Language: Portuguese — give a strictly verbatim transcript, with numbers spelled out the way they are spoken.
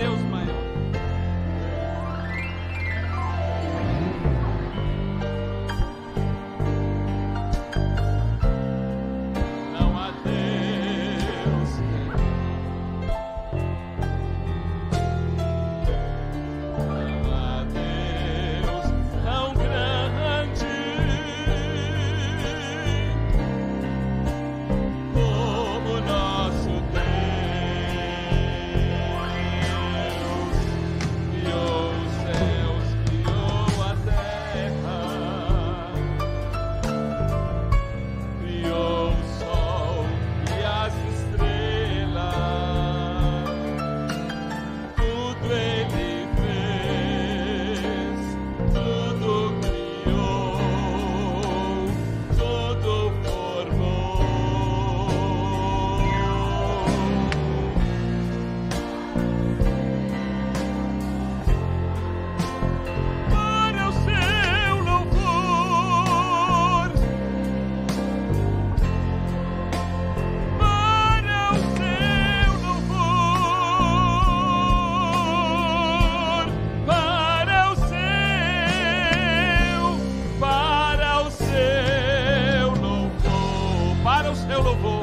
Deus maior. Não há Deus. Não há Deus tão grande como nosso Deus. Criou os céus, criou a terra, criou o sol e as estrelas, tudo Ele fez, tudo criou, tudo formou. Para o seu louvor, para o seu louvor, para o seu, para o seu louvor, para o seu louvor.